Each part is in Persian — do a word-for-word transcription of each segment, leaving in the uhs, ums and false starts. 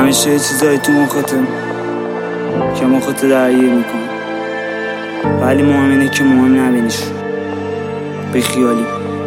همیشه یه چیزایی تو مخته که مخت درگیر میکنه، ولی مهم اینه که مهم نبینیش، به خیالی.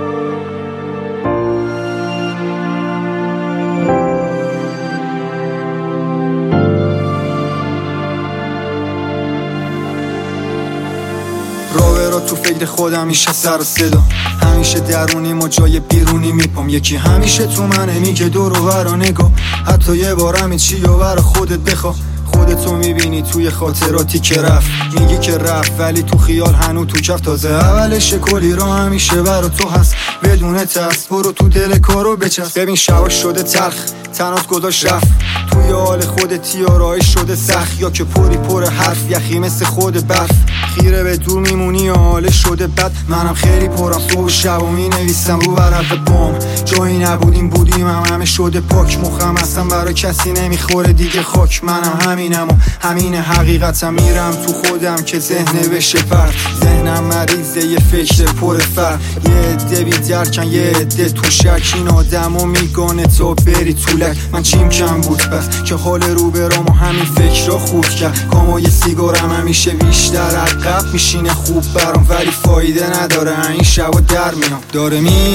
راورا تو فکر خودم میشه سر و صدا، همیشه درونی ما جای بیرونی میپام. یکی همیشه تو منه میگه دور و برا نگاه، حتی یه بارم چی یا برا خودت بخوا. خودتو میبینی توی خاطراتی که رفت، میگی که رفت ولی تو خیال هنو تو کف. تازه اولش کلی را همیشه برا تو هست، بدون ترس برو تو دل کارو بچست. ببین شبا شده تلخ، تنات گذاشت رفت، توی حال خودت یا راهی شده سخت، یا که پری پر حرف یخی مثل خود برف. خیره به دور میمونی یا حالش شده بد، منم خیلی پرم صبح شب و می نویسم رو ورق بام. جایی نبودیم بودیم هم همه شده پاک، مخم اصلا برای کسی نمیخوره دیگه خاک. منم همینم و همین حقیقتم، میرم تو خودم که ذهنه بشه پرت. ذهنم مریضه یه فکر پر فر، یه عده بی درکن یه عده تو شک. این آدم و میگانه تا بری طولک، من چیم کم بود بس که حال رو برام و همین فکر را خود کرد. کامای سیگارم همیشه بیشتر عقب میشینه خوب برام، ولی فایده نداره این شب و در میام. داره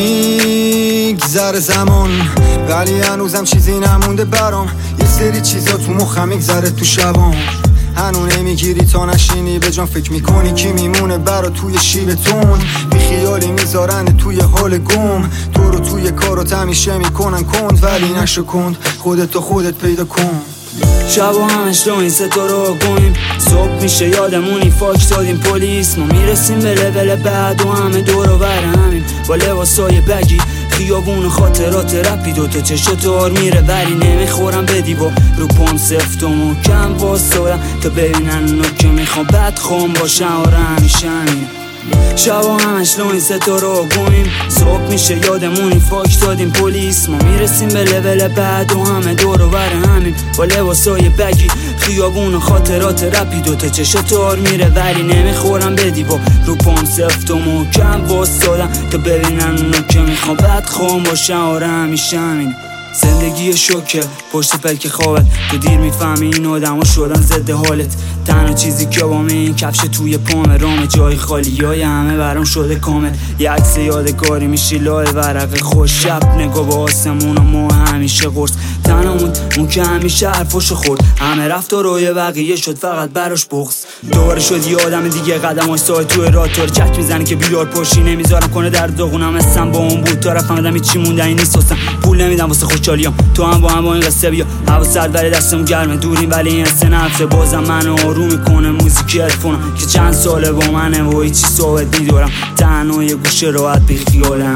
میگذره زمان ولی هنوزم چیزی نمونده برام، یه سری چیزا تو مخم میگذره تو شبام. هنو نمیگیری تا نشینی به جان، فکر میکنی کی میمونه برا توی شیبتون. بی خیالی میذارن توی حال گم، تو رو توی کارات همیشه میکنن کند، ولی نشو کند خودت و خودت پیدا کن. شب و همش دو این ستاره گویم، صبح میشه یادمونی فاک دادیم پلیس. ما میرسیم به لول بعد و همه دور و بر همیم، با لباسای بگی خیابون خاطرات رپی. دوتا چشتار میره ولی نمیخورم به دیوار، رو پام سفت و محکم واسدارم تا ببینن اونا که میخوام بد خوام باشن. آره همیشه همینه. شب و همش لو این ستاره گویم، صبح میشه یادمونی فاک دادیم پلیس. ما میرسیم به لول بعد و همه دور و بر همیم، با لباسای بگی خیابون خاطرات رپی. دوتا چشتار میره ولی نمیخورم به دیوار، رو پام سفت و محکم واسدارم تا ببینن اونا که میخوام بد خوام باشن. آره همیشه همینه. زندگی شوکه پشت پلک خوابت، تو دیر میفهمی این آدم ها شدن ضد حالت. تنها چیزی که با این کفش توی پام رام، جای خالی های همه برام شده کامل. یه عکس یادگاری میشی لای ورق خوش، شب نگاه به آسمون و ما همیشه قرص. تنها موند اون که همیشه حرفاشو خورد، همه رفت و روی بقیه شد فقط براش بغض. دوباره شد یه آدم دیگه قدم های سای توی راتور چک میزنه که بیدار پاشی. نمیذارم کنه در داغونم استم با اون بود، تا رفتم آدمی چی موندنی نیست واسم، پول نمیدم واسه خوشحالیام. تو هم با هم با این قصه بیا، هوا سرد ولی دستم گرمه، دوریم ولی این حس نفسه بازم منو آروم میکنه. موزیک هدفونم که چند ساله با منه و هیچی صحبت میدارم، تنها یه گوشه راحت بی خیالم.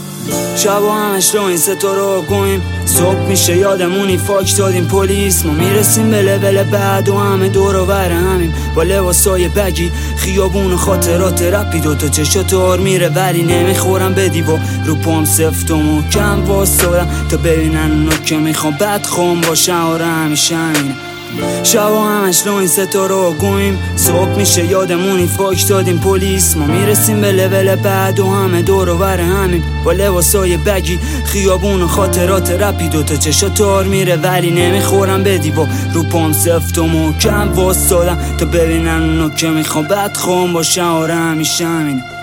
شب و همش لو این ستاره گویم، صبح میشه یادمونی فاک دادیم پلیس. ما میرسیم به لول بعد و همه دور و بر همیم، با لباسای بگی خیابون خاطرات رپی. دوتا چشتار میره ولی نمیخورم به دیوار، رو پام سفت و محکم واسدارم تا ببینن اونا که میخوام بد خوام باشن. آره همیشه همینه. شب و همش لو این ستاره گویم، صبح میشه یادمونی فاک دادیم پلیس. ما میرسیم به لول بعد و همه دور و بر همیم، با لباسای بگی خیابون خاطرات رپی. دوتا چشتار میره ولی نمیخورم به دیوار، رو پام سفت و محکم واسدارم تا ببینن اونا که میخوام بد خوام باشن. آره همیشه همینه.